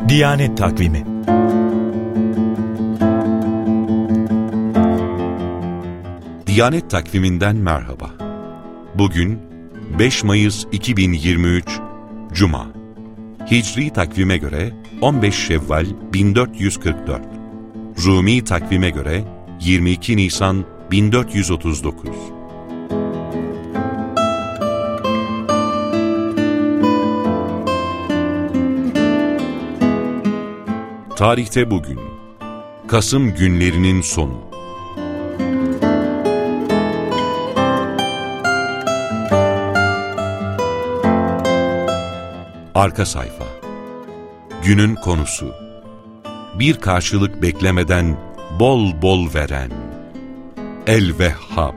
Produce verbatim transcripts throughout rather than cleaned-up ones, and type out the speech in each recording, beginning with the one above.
Diyanet Takvimi. Diyanet Takviminden merhaba. Bugün beş Mayıs iki bin yirmi üç Cuma. Hicri takvime göre on beş Şevval bin dört yüz kırk dört. Rumi takvime göre yirmi iki Nisan bin dört yüz otuz dokuz. Tarihte bugün, Kasım günlerinin sonu. Arka sayfa. Günün konusu: bir karşılık beklemeden bol bol veren El-Vehhab.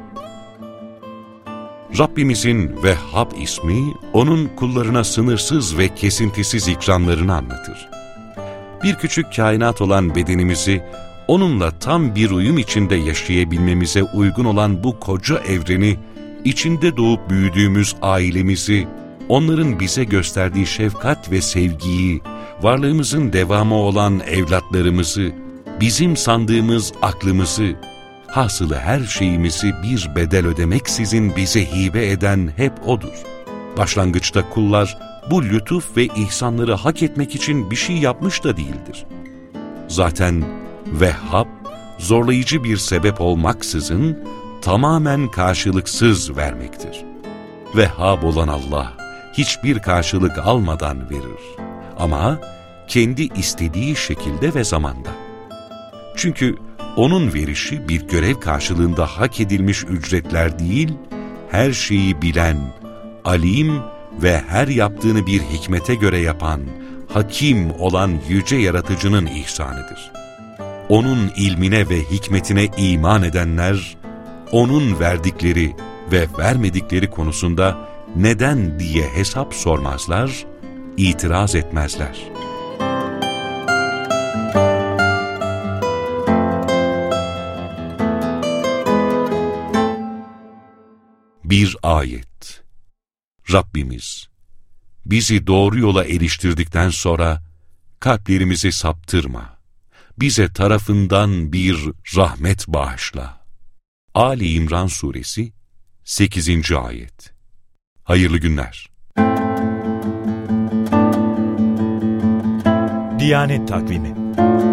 Rabbimizin Vehhab ismi, onun kullarına sınırsız ve kesintisiz ikramlarını anlatır. Bir küçük kainat olan bedenimizi, onunla tam bir uyum içinde yaşayabilmemize uygun olan bu koca evreni, içinde doğup büyüdüğümüz ailemizi, onların bize gösterdiği şefkat ve sevgiyi, varlığımızın devamı olan evlatlarımızı, bizim sandığımız aklımızı, hasılı her şeyimizi bir bedel ödemeksizin bize hibe eden hep O'dur. Başlangıçta kullar, bu lütuf ve ihsanları hak etmek için bir şey yapmış da değildir. Zaten Vehhab, zorlayıcı bir sebep olmaksızın tamamen karşılıksız vermektir. Vehhab olan Allah, hiçbir karşılık almadan verir. Ama kendi istediği şekilde ve zamanda. Çünkü onun verişi bir görev karşılığında hak edilmiş ücretler değil, her şeyi bilen, alim ve her yaptığını bir hikmete göre yapan, hakim olan yüce yaratıcının ihsanıdır. Onun ilmine ve hikmetine iman edenler, onun verdikleri ve vermedikleri konusunda neden diye hesap sormazlar, itiraz etmezler. Bir ayet. Rabbimiz, bizi doğru yola eriştirdikten sonra kalplerimizi saptırma. Bize tarafından bir rahmet bağışla. Ali İmran Suresi sekizinci ayet. Hayırlı günler. Diyanet Takvimi.